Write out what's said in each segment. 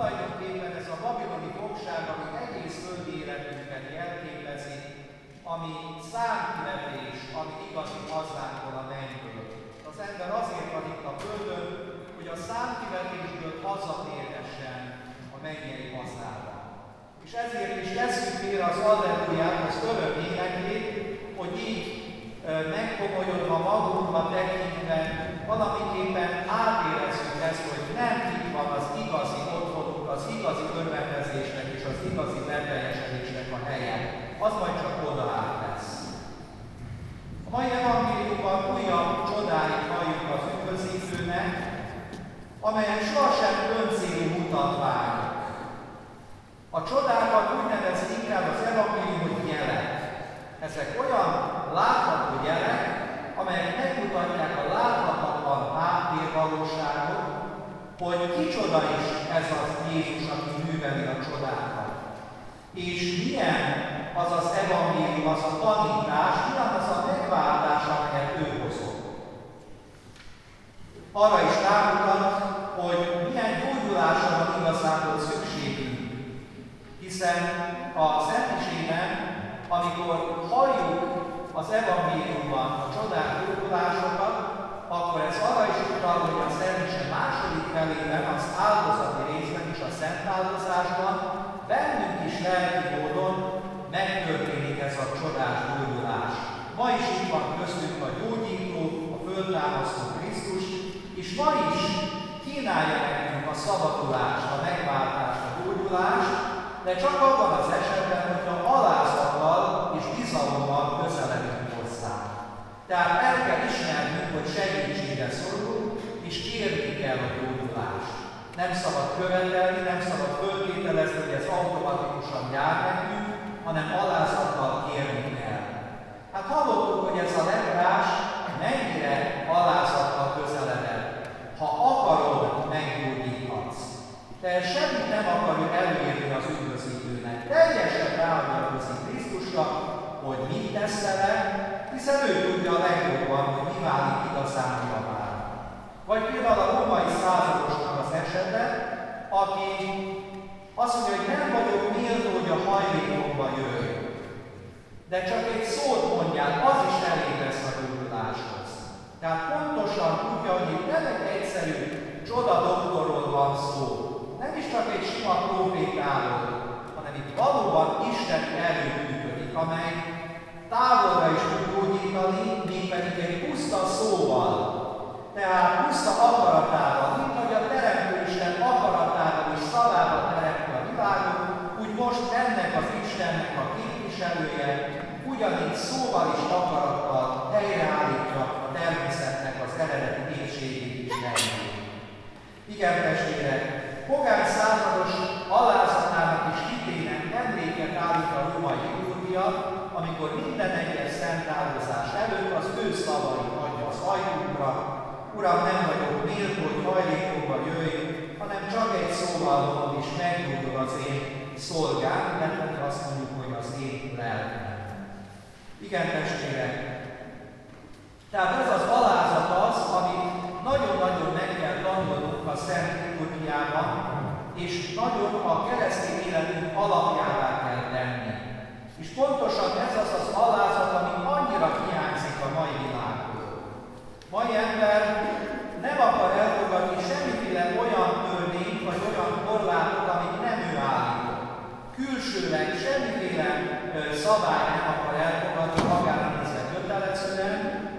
Tulajdonképpen ez a babiloni fogság, ami egész földi életünket jelképezi, ami számkivetés, ami igazi hazánkból a mennyből. Az ember azért van itt a földön, hogy a számkivetésből hazatérhessen a mennyei hazába. És ezért is tesszük félre az alleluját, az örök énekét, hogy így megkomolyodva magunkba tekintve valamiképpen átérezzük ezt, hogy nem itt van az igazi otthonunk, az igazi örvendezésnek és az igazi bebeljesedésnek a helye. Az majd csak odaállt lesz. A mai evangéliumban újabb csodáit halljuk az üdvözítőnek, amelyen sohasem öncélú mutatványok. A csodákat úgy nevezi inkább az evangélium, hogy jelek. Ezek olyan látható jelek, amelyek megmutatják a láthatatlan háttérvalóságot, hogy kicsoda is ez az Jézus, aki műveli a csodákat. És milyen az az evangélium, az a tanítás, milyen az a megváltás, amelyet ő hozott. Arra is rámutat, hogy milyen gyógyulásra van igazából szükségünk. Hiszen a Szentmisében, amikor halljuk az evangéliumban a csodák gyógyulásokat, akkor ez arra is utal, hogy a Szentmise második felében, az áldozati részben és a szentáldozásban bennünk is lelki módon megtörténik ez a csodás gyógyulás. Ma is itt van köztünk a gyógyító, a föltámasztó Krisztus, és ma is kínálja nekünk a szabadulást, a megváltást, a gyógyulást, de csak abban az esetben, hogyha alázattal és bizalommal közeledünk hozzá. Tehát el kell ismernünk, hogy segítségre szorulunk, és kérni kell a gyógyulást. Nem szabad követelni, nem szabad föltételezni, hogy ez automatikusan jár nekünk, hanem alázattal kérni kell. Hát hallottuk, hogy ez a leprás mennyire alázattal közeledett. Ha akarod, meggyógyíthatsz. De semmit nem akarjuk előírni az üdvözítőnek. Teljesen ráhagyatkozik Krisztusra, hogy mit tesz vele, hiszen ő tudja a legjobban, hogy mi válik igazán javára. Vagy például a római századosnak az esete, aki azt mondja, hogy nem vagyok méltó, hogy a hajlékomba jöjj. De csak egy szót mondják, az is elég lesz a gyógyuláshoz. Tehát pontosan tudja, hogy itt nem egy egyszerű csoda doktorról van szó. Nem is csak egy sima profétáról, hanem itt valóban Isten erő működik, amely távolra is tud gyógyítani, mégpedig egy puszta szóval, tehát puszta akaratával, mint hogy a Teremtő Isten akaratával és szavával teremti a világot, úgy most ennek az Istennek a képviselője ugyanígy szóval és akarattal helyreállítja a természetnek az eredeti épségét és lényegét. Igen, testvérek, pogány százados alázatának és hitének emléket állít a római liturgia, amikor minden egyes szentáldozás előtt az ő szavait adja az ajtunkra: Uram, nem vagyok méltó, hogy hajlékomba jöjj, hanem csak egy szóval mondod, és meggyógyul az én szolgám, illetve azt mondjuk, hogy az én lelkem. Igen, testvérek, tehát ez az alázat az, amit nagyon-nagyon meg kell tanulnunk a Szent Liturgiában, és nagyon a keresztény életünk alapjává kell tenni. És pontosan ez az az alázat, ami annyira hiányzik a mai világból. Mai ember nem akar elfogadni semmiféle olyan törvényt, vagy olyan korlátot, amit nem ő állított. Külsőleg semmiféle szabályt nem akar elfogadni, magára nézve kötelezően.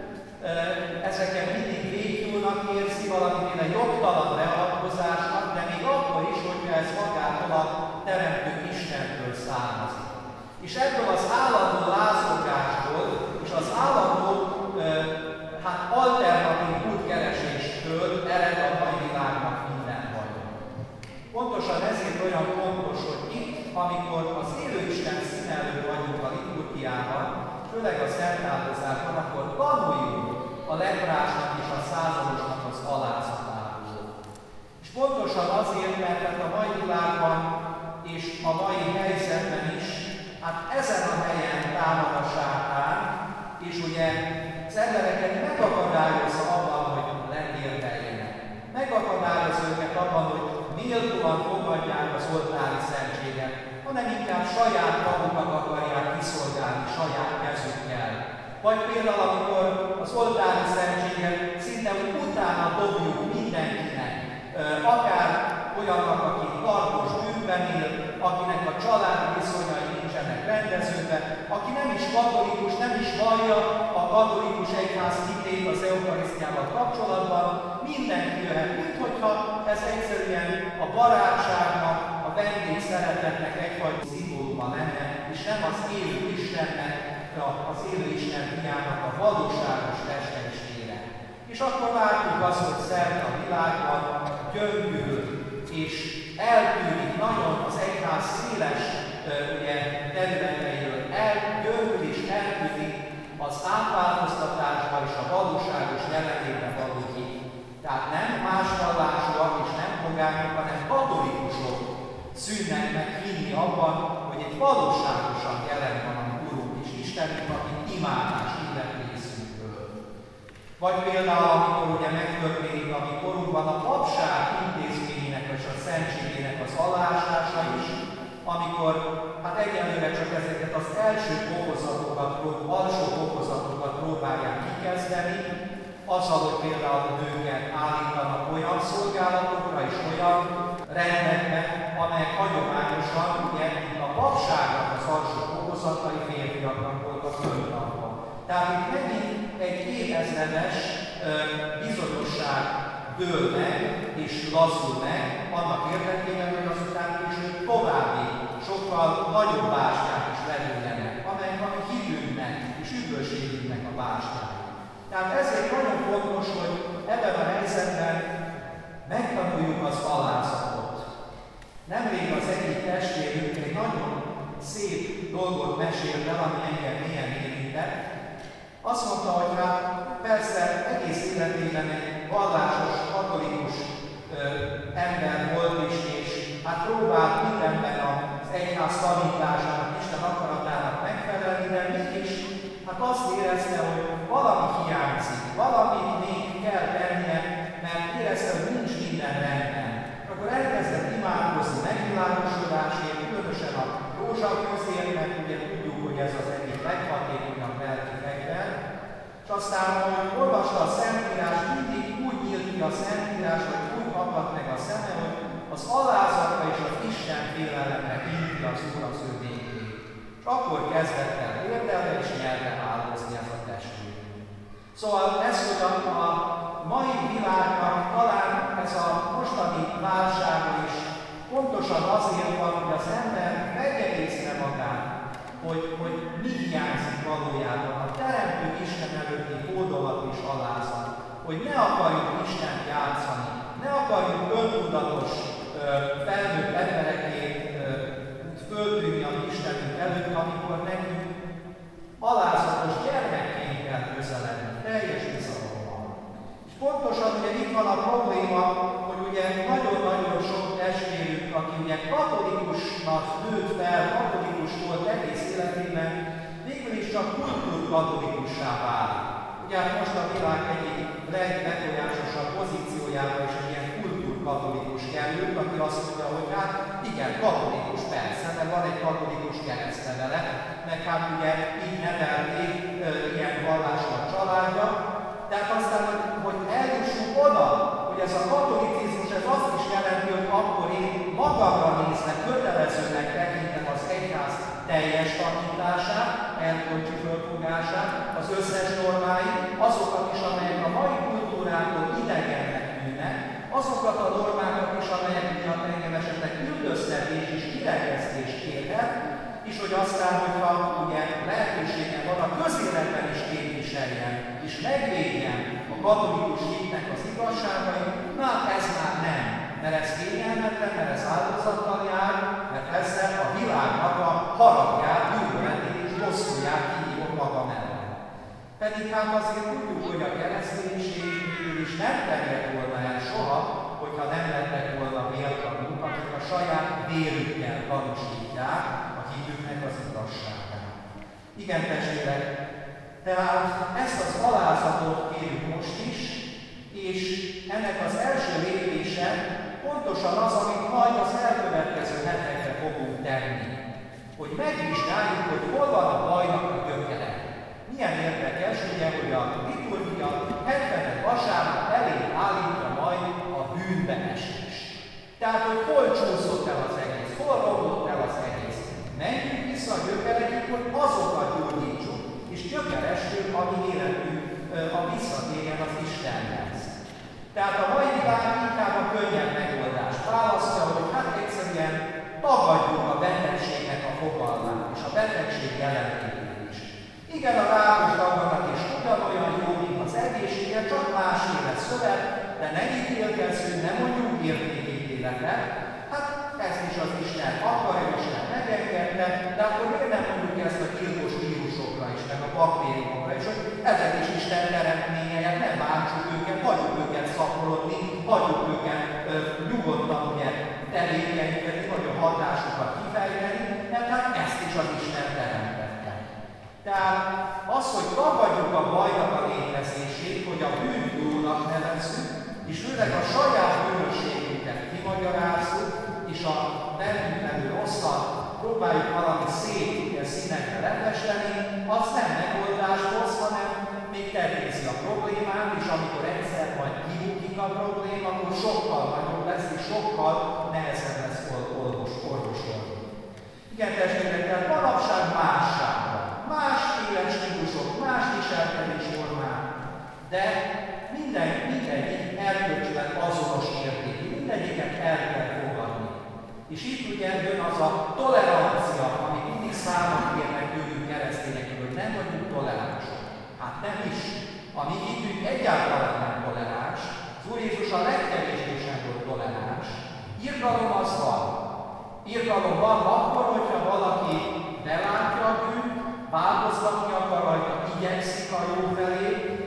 Ezeket mindig végjónak érzi, valamiféle jogtalan beavatkozásnak, de még akkor is, hogyha ez magától a Teremtő Istentől származik. És ebből az állandó lázongásból és az állandó alternatív útkereséstől ered a mai világnak minden bajom. Pontosan ezért olyan fontos, hogy itt, amikor az élő Isten szín előtt vagyunk a liturgiában, főleg a szentáldozásban, akkor tanuljunk a leprásnak és a századosnak az alázatából. És pontosan azért, mert a mai világban és a mai helyzetben is, hát ezen a helyen támad a sátán, és ugye az embereket megakadályozza abban, hogy lendérdeljenek. Megakadályozza őket abban, hogy méltóan fogadják hanem inkább saját magukat akarják kiszolgálni saját kezükkel. Vagy például, amikor az oltári szentséget szinte utána dobjuk mindenkinek, akár olyannak, aki tartós bűnben él, akinek a családi viszonyai nincsenek rendeződve, aki nem is katolikus, nem is vallja a katolikus egyház hitét az eukarisztiával kapcsolatban, mindenki jöhet, minthogyha ez egyszerűen a barátságnak, a vendégszeretetnek egyfajta szimbóluma lenne, és nem az élő Istennek, az élő Isten fiának a valóságos testelistére. És akkor látjuk azt, hogy szerte a világban gyöngül, és eltűnik nagyon az egyház széles területeiről, gyöngül és eltűnik az átváltoztatásba és a valóságos jelenlétre való hit. Tehát nem más vallásúak és nem pogányok, hanem katolikusok szűnnek meg hinni abban, hogy egy valóságosan jelen van a Urunk és Istenünk, aki imádás illet részünkből. Vagy például, amikor ugye megtörténik a mi korunkban a papság intézményének és a szentségének az aláásása is, amikor hát egyelőre csak ezeket az első fokozatokat, alsó fokozatokat próbálják kikezdeni, azzal, hogy például a nőket állítanak olyan szolgálatokra és olyan rendekbe, amelyek hagyományosan ugye a papságnak az alsó fokozatai férfiaknak voltak föltartva. Tehát itt megint egy évezredes bizonyosság dől meg és lazul meg annak érdekében, hogy azután később további, sokkal nagyobb bástyák is lelőjenek, amelyek a mi hitünknek és üdvösségünknek a bástyák. Tehát ezért nagyon fontos, hogy ebben a helyzetben megtanuljuk az alázatot. Nemrég az egyik testvérünk egy nagyon szép dolgot mesélt el, ami engem mélyen érintett. Azt mondta, hogy hát persze egész életében egy vallásos, katolikus ember volt is, és hát próbált mindenben az egyház tanításának, Isten akaratának megfelelni, de mégis hát azt érezte, hogy valami hiányzik, valamit még kell tennie, mert érezte, hogy nincs minden rendben. Akkor elkezdett imádkozni megvilágosodásért, különösen a rózsaközért, mert ugye tudjuk, hogy ez az egyik leghatékonyabb lelki fegyver. És aztán, hogy olvasta a Szentírást, mindig úgy nyílt ki a Szentírás, hogy úgy akadt meg a szeme, hogy az alázatra és az Isten félelemre hinti az Úr az ő végét. És akkor kezdett el érdelme és nyelve áldozni ez a testvér. Szóval ez, hogy a mai világnak talán ez a mostani válsága is pontosan azért van, hogy az ember vegye észre magát, hogy mi hiányzik valójában a teremtő Isten előtti hódolat és alázat, hogy ne akarjuk Istent játszani, ne akarjuk öntudatos felnőtt emberekét föltűnni a Istenünk előtt, amikor nekünk alázatos gyermekként kell közeledni, teljes bizalommal. És pontosan ugye itt van a probléma, hogy ugye nagyon-nagyon sok testvérünk, aki ugye katolikusnak nőtt fel, katolikus volt egész életében, végül is csak kultúrkatolikussá válik. Ugye most a világ egyik legbefolyásosabb pozíciójába is egy ilyen kultúrkatolikus került, aki azt mondja, hogy hát igen, katolikus persze, mert van egy katolikus keresztnevele, meg hát ugye így nevelték ilyen vallású a családja, de hát aztán, hogy eljussunk oda, hogy ez a katolicizmus, ez azt is jelenti, hogy akkor én magamra nézve kötelezőnek tekintem az egyház teljes tanítását, erkölcsi fölfogását, az összes normáit, azokat is, amelyek a mai kultúrától idegennek tűnnek, azokat a normákat is, amelyek miatt engem esetleg üldöztetés és kirekesztést kérhet, és hogy aztán, hogyha ugye lehetőségem van a közéletben is képviseljen, és megvédjem a katolikus hitnek az igazságait, ez már nem. Mert ez kényelmetlen, mert ez áldozattal jár, mert ezzel a világnak a haragját, gyűlöletét és bosszúját kihívom magam ellen. Pedig hát azért tudjuk, hogy a kereszténység végül is nem terjedt volna el soha, hogyha nem lettek volna méltanúk, akik a saját vérükkel tanúsítják a hitüknek az igazságát. Igen, testvérek, tehát ezt az alázatot kérjük most is, és ennek az első lépése pontosan az, amit majd az elkövetkező hetekre fogunk tenni. hogy megvizsgáljuk, hogy hol van a bajnak a gyökere. Milyen érdekes, ugye, hogy a liturgia 70. vasárnap elé állítja majd a bűnbeesést. Tehát, hogy hol csúszott el az egész, hol romlott el az egész. Menjünk vissza a gyökerekig, hogy azokat gyógyítsuk, és gyökerestől a mi életünk a visszatérjen az Istenhez. Tehát a mai világ inkább a könnyebb megoldást választja, hogy hát egyszerűen tagadjuk a betegségnek a fogalmát, és a betegség jelenlétét is. Igen, a rákos daganat is ugyanolyan jó, mint az egészsége, csak másféle szövet, de ne ítélkezzünk, ne mondjuk értékítéletet. Hát ezt is az Isten akarja, Isten megengedte, de akkor miért nem mondjuk ezt a gyilkos vírusokra is, meg a baktériumokra is, hogy ezek is Isten teremtmények, nem bántsuk őket, hagyjuk őket szaporodni, hagyjuk őket nyugodtan ugye tevékenykedni, vagy a hatásukat kifejteni, mert hát ezt is az Isten teremtette. Tehát az, hogy tagadjuk a bajnak a létezését, hogy a bűnt jónak nevezzük, és főleg a saját bűnösségünket kimagyarázzuk, és a bennünk levő rosszat próbáljuk valami szép színekre lefesteni, az nem megoldást hoz, hanem még terjészi a problémát, és amikor egyszer majd kibukik a probléma, akkor sokkal nagyobb lesz, és sokkal nehezebb lesz orvosolni. Igen, testvérek, tehát manapság másság van. Más életstílusok, más viselkedésformák, de mindegyik erkölcsileg azonos értékű, mindegyiket el kell fogadni. És itt ugye jön az a tolerancia, ami mindig számon kérnek tőlünk keresztények, hogy nem vagyunk toleránsok. Hát nem is. A mi hitünk egyáltalán nem toleráns. Az Úr Jézus a legkevésbé sem volt toleráns. Irgalom az van. Irgalom van akkor, hogyha valaki belátja a bűnt, változtatni akar rajta, igyekszik a jó felé,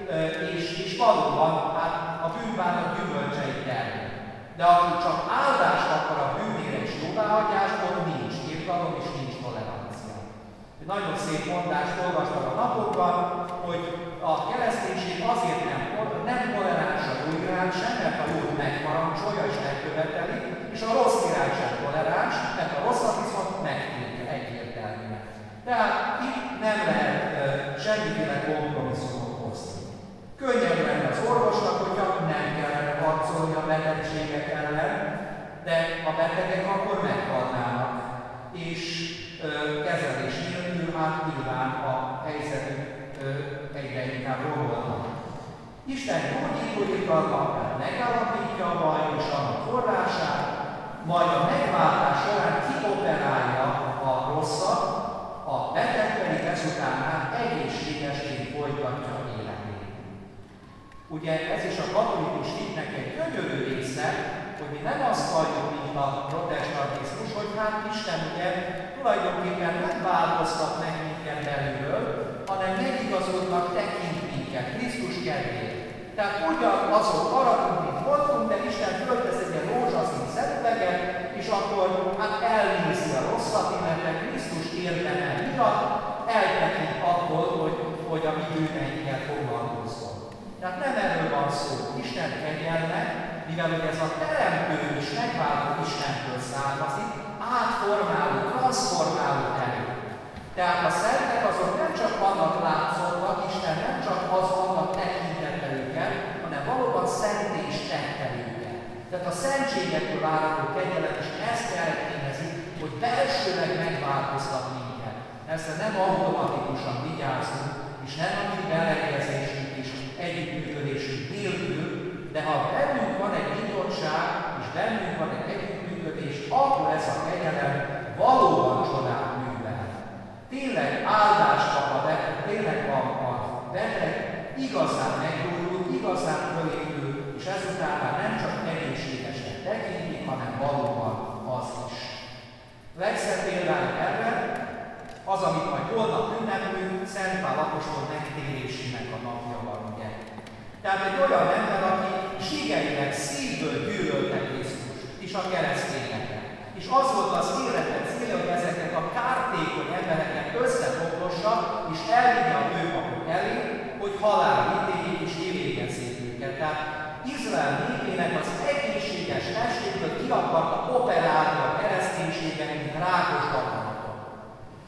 és valóban hát a bűnbánat gyümölcseit termel. De aki csak áldást akar a bűnére és jóváhagyást, ott nincs irgalom és nincs tolerancia. Egy nagyon szép mondást olvastam a napokban, hogy a kereszténység azért nem toleráns a jó irány sem, mert a jót megparancsolja és megköveteli, és a rossz irány sem toleráns, mert a rosszat viszont megtiltja egyértelműen. Tehát itt nem lehet semmiféle kompromisszumot hozni. Könnyebb lenne az orvosnak, hogyha nem kellene harcolni a betegségek ellen, de a betegek akkor meghalnának, és kezelés nélkül hát nyilván a helyzetük egyre inkább romolna. Isten gyógyítóikarnak megállapítja a baj és annak forrását, majd a megváltás során kioperálja a rosszat, a beteg pedig ezután már egészségesként folytatja életét. Ugye ez is a katolikus hitnek egy gyönyörű része, hogy mi nem azt halljuk, mint a protestantizmus, hogy hát Isten ugye tulajdonképpen nem változtat meg minket belülről, hanem megigazodnak tekint minket Krisztus kedvéért. Tehát ugyanazok maradunk, mint voltunk, de Isten föltesz egy ilyen rózsaszín szemüveget, és akkor hát elnézi a rosszat, illetve Krisztus érdemel miatt eltekint attól, hogy a mi bűneinkkel foglalkozzon. Tehát nem erről van szó. Isten kegyelme, mivel hogy ez a teremtő és megváltó Istentől származik, átformáló, transformáló erő. Tehát a szentek azok nem csak annak látszottak, Isten nem csak az annak tekintette őket, hanem valóban szent és tette őket. Tehát a szentségektől áradó kegyelem is ezt eredményezi, hogy belsőleg megváltoztat minket. Persze nem automatikusan vigyázunk, és nem a mi beleegyezésünk és együttműködésünk nélkül, de ha bennünk van egy nyitottság, és bennünk van egy együttműködés, akkor ez a kegyelem valóban csodát művel. Tényleg áldást kap a beteg, tényleg a beteg igazán meggyógyul, igazán fölépül, és ezután már nem csak egészségesen tekintik, hanem valóban az is. Legszebb például erre az, amit majd holnap ünneplünk, Szent Pál apostol megtérésének a napja van, ugye. Tehát egy olyan ember, aki zsigeileg szívből gyűlölte Krisztust, és a keresztényeket. És az volt az élete célja, hogy ezeket a kártékony embereket összefoglossa, és elvigye a főpapok elé, hogy halálra ítéljék és kivégezzék őket. Tehát Izrael népének az egészséges testéből ki akarta operálni a kereszténységet, mint rákos daganatot.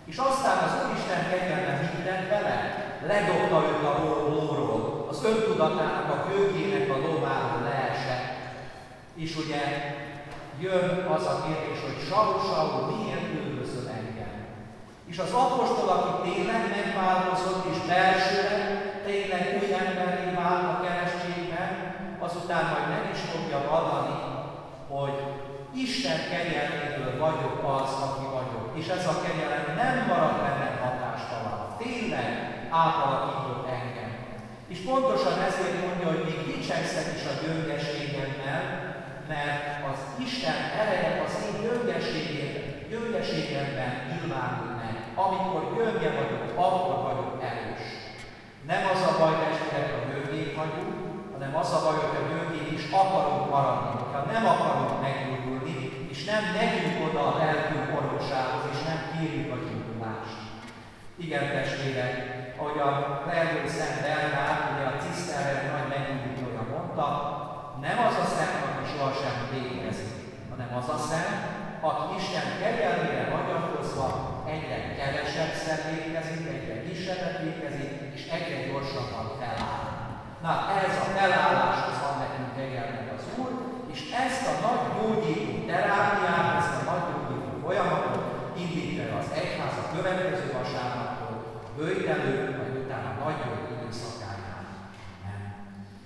És aztán az Úristen kegyelme mindent vele, ledobta őt a lóról, az öntudatának a kőkének a lováról leesett. És ugye jön az a kérdés, hogy Saul, miért üldözöl engem? És az apostol, aki tényleg megváltozott, és belsőleg tényleg új emberré vált a keresztségben, azután majd meg is fogja vallani, hogy Isten kegyelméből vagyok az, aki vagyok. És ez a kegyelem nem marad bennem hatástalan. Tényleg átalakított engem. És pontosan ezért mondja, hogy még dicsekszek is a gyöngeségemmel, mert az Isten ereje az én gyöngeségemben nyilvánul meg. Amikor gyönge vagyok, akkor vagyok erős. Nem az a baj, testvérek, a gyöngén vagyunk, hanem az a baj, hogy a gyöngén is akarunk maradni. Ha nem akarunk meggyógyulni, és nem megyünk oda a lelkünk orvosához, és nem kérjük a gyógyulást. Igen, testvérek, ahogy a Lelkő Szent Bernát, ugye a Ciszterre nagy megnyugítója mondta, nem az a szent, aki sohasem végezik, hanem az a szent, aki Isten kegyelmére hagyatkozva egyre kevesebbszer végezik, egyre kisebbet végezik, és egyre gyorsabban feláll. Na, ez a felálláshoz van nekünk kegyelmet az Úr, és ezt a nagy gyógyító terápiát, ezt a nagy gyógyító folyamatot indítja az egyház a következő vasárnaptól, böjtelő, majd utána nagy